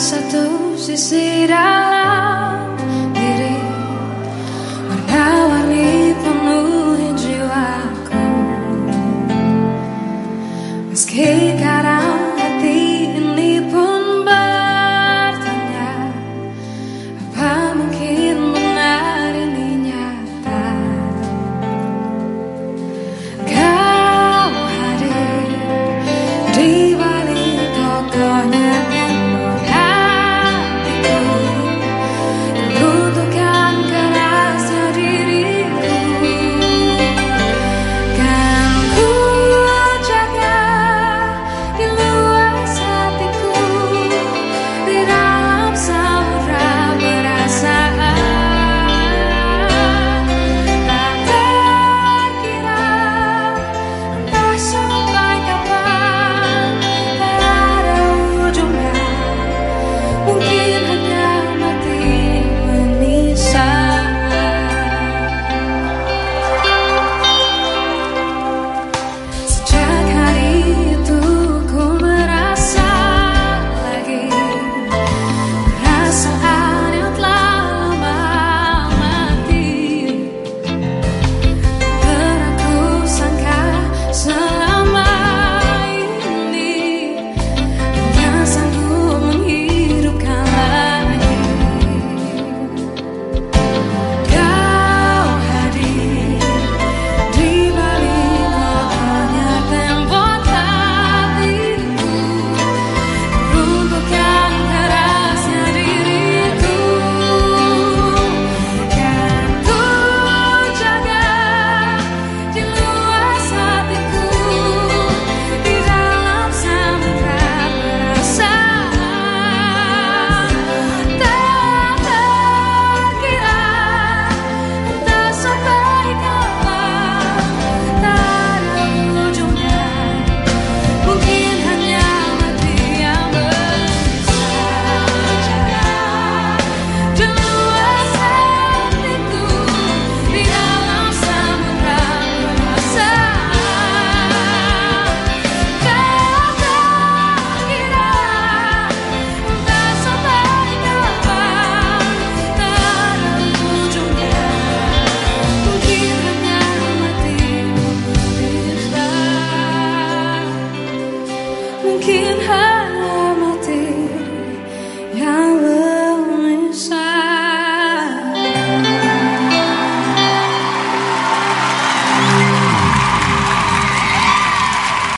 satu sisi dalam diri, warna-warni penuhi jiwaku. Meski kadang hati ini pun bertanya, apa mungkin benar ini nyata? Kau hadir di balik kokohnya tembok hatiku, runtuhkan kerasnya diriku. Kan ku jaga di luas hatiku, di dalam samudra perasaan. Tak terkira entah sampai kapan, tak ada ujungnya, mungkin hanya mati menyisal. Sejak hari itu ku merasa lagi perasaan yang telah lama mati. Pernah ku sangka selama ini yang sanggup menghidupkan lagi. Kau hadir di balik kokohnya tembok hatiku, runtuhkan kerasnya diriku. Kan ku jaga di luas hatiku, di dalam samudra perasaan. Tak terkira entah sampai kapan, tak ada ujungnya, mungkin hanya mati yang menyisal. Jaga di luas hatiku, di dalam samudra perasaan. Tak terkira entah sampai kapan, tak ada ujungnya, mungkin hanya mati menyisal. Mungkin hanya